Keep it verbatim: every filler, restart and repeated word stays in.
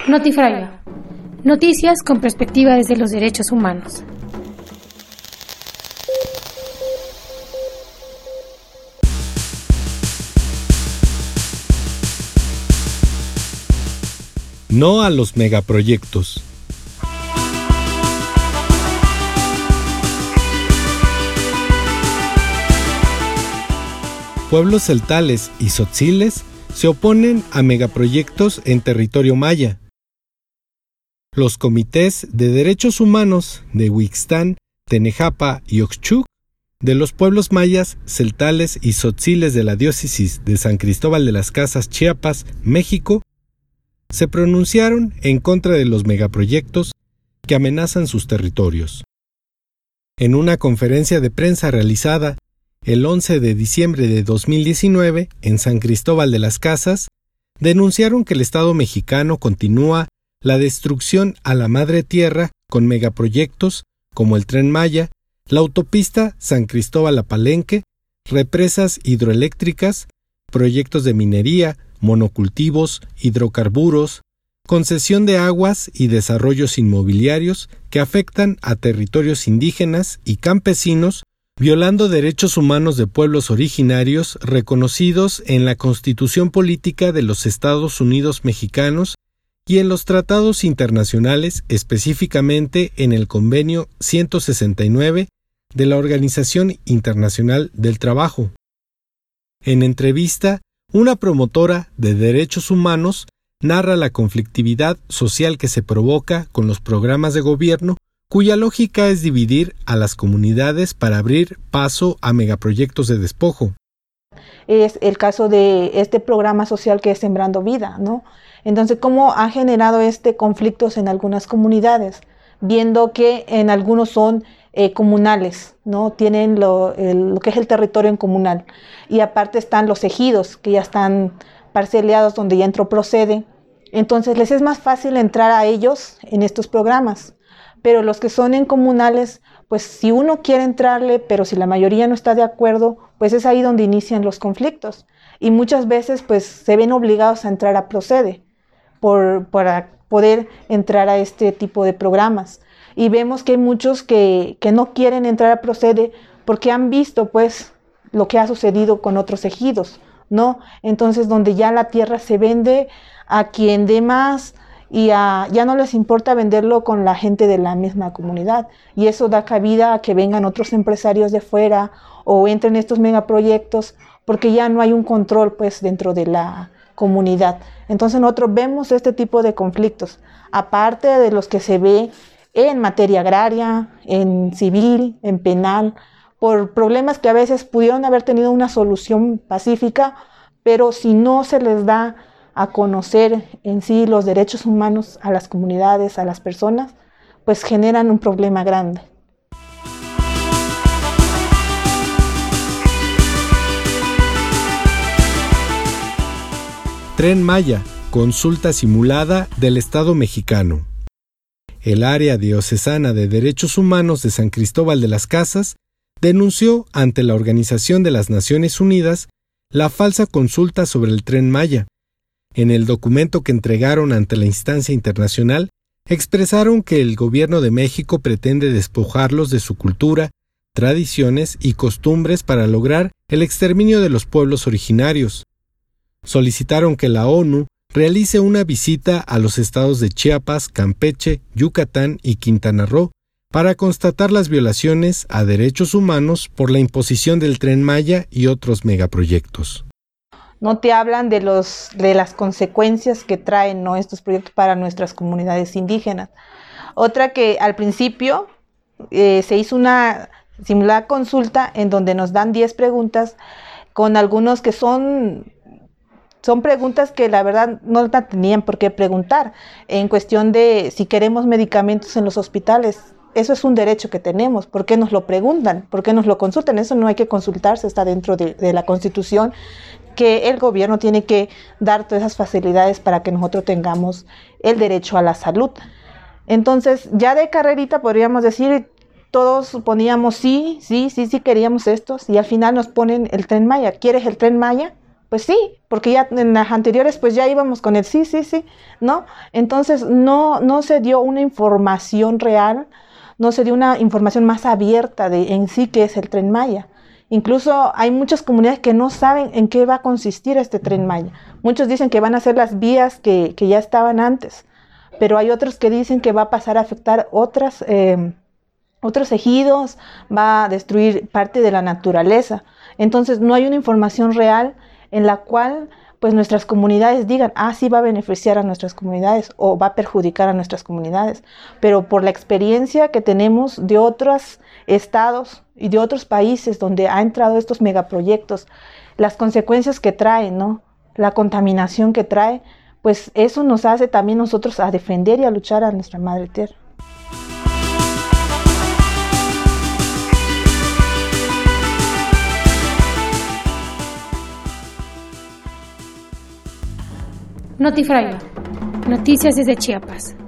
Notifragua. Noticias con perspectiva desde los derechos humanos. No a los megaproyectos. Pueblos celtales y tzotziles se oponen a megaproyectos en territorio maya. Los comités de derechos humanos de Huixtán, Tenejapa y Oxchuc, de los pueblos mayas, celtales y tzotziles de la diócesis de San Cristóbal de las Casas, Chiapas, México, se pronunciaron en contra de los megaproyectos que amenazan sus territorios. En una conferencia de prensa realizada el once de diciembre de dos mil diecinueve en San Cristóbal de las Casas, denunciaron que el Estado mexicano continúa la destrucción a la madre tierra con megaproyectos como el Tren Maya, la autopista San Cristóbal a Palenque, represas hidroeléctricas, proyectos de minería, monocultivos, hidrocarburos, concesión de aguas y desarrollos inmobiliarios que afectan a territorios indígenas y campesinos, violando derechos humanos de pueblos originarios reconocidos en la Constitución Política de los Estados Unidos Mexicanos y en los tratados internacionales, específicamente en el Convenio ciento sesenta y nueve de la Organización Internacional del Trabajo. En entrevista, una promotora de derechos humanos narra la conflictividad social que se provoca con los programas de gobierno, cuya lógica es dividir a las comunidades para abrir paso a megaproyectos de despojo. Es el caso de este programa social que es Sembrando Vida, ¿no? Entonces, ¿cómo ha generado este conflictos en algunas comunidades? Viendo que en algunos son eh, comunales, ¿no? Tienen lo, el, lo que es el territorio en comunal. Y aparte están los ejidos, que ya están parceleados, donde ya entró Procede. Entonces, les es más fácil entrar a ellos en estos programas. Pero los que son en comunales, pues si uno quiere entrarle, pero si la mayoría no está de acuerdo, pues es ahí donde inician los conflictos. Y muchas veces pues se ven obligados a entrar a Procede por, para poder entrar a este tipo de programas. Y vemos que hay muchos que, que no quieren entrar a Procede porque han visto pues lo que ha sucedido con otros ejidos, ¿no? Entonces donde ya la tierra se vende a quien dé más, y a, ya no les importa venderlo con la gente de la misma comunidad. Y eso da cabida a que vengan otros empresarios de fuera o entren estos megaproyectos, porque ya no hay un control pues dentro de la comunidad. Entonces nosotros vemos este tipo de conflictos, aparte de los que se ve en materia agraria, en civil, en penal, por problemas que a veces pudieron haber tenido una solución pacífica, pero si no se les da a conocer en sí los derechos humanos a las comunidades, a las personas, pues generan un problema grande. Tren Maya, consulta simulada del Estado mexicano. El área diocesana de derechos humanos de San Cristóbal de las Casas denunció ante la Organización de las Naciones Unidas la falsa consulta sobre el Tren Maya. En el documento que entregaron ante la instancia internacional, expresaron que el gobierno de México pretende despojarlos de su cultura, tradiciones y costumbres para lograr el exterminio de los pueblos originarios. Solicitaron que la ONU realice una visita a los estados de Chiapas, Campeche, Yucatán y Quintana Roo para constatar las violaciones a derechos humanos por la imposición del Tren Maya y otros megaproyectos. No te hablan de, los, de las consecuencias que traen, ¿no?, estos proyectos para nuestras comunidades indígenas. Otra que al principio eh, se hizo una simulada consulta en donde nos dan diez preguntas con algunos que son, son preguntas que la verdad no la tenían por qué preguntar. En cuestión de si queremos medicamentos en los hospitales, eso es un derecho que tenemos. ¿Por qué nos lo preguntan? ¿Por qué nos lo consultan? Eso no hay que consultarse, está dentro de, de la Constitución, que el gobierno tiene que dar todas esas facilidades para que nosotros tengamos el derecho a la salud. Entonces, ya de carrerita podríamos decir, todos poníamos sí, sí, sí, sí queríamos estos, y al final nos ponen el Tren Maya. ¿Quieres el Tren Maya? pues sí, porque ya en las anteriores pues ya íbamos con el sí, sí, sí, ¿no? Entonces no, no se dio una información real, no se dio una información más abierta de en sí qué es el Tren Maya. Incluso hay muchas comunidades que no saben en qué va a consistir este Tren Maya. Muchos dicen que van a ser las vías que, que ya estaban antes, pero hay otros que dicen que va a pasar a afectar otras, eh, otros ejidos, va a destruir parte de la naturaleza. Entonces no hay una información real en la cual pues nuestras comunidades digan, ah, sí va a beneficiar a nuestras comunidades o va a perjudicar a nuestras comunidades. Pero por la experiencia que tenemos de otros estados y de otros países donde ha entrado estos megaproyectos, las consecuencias que trae, ¿no? La contaminación que trae, pues eso nos hace también nosotros a defender y a luchar a nuestra madre tierra. Notifragio. Noticias desde Chiapas.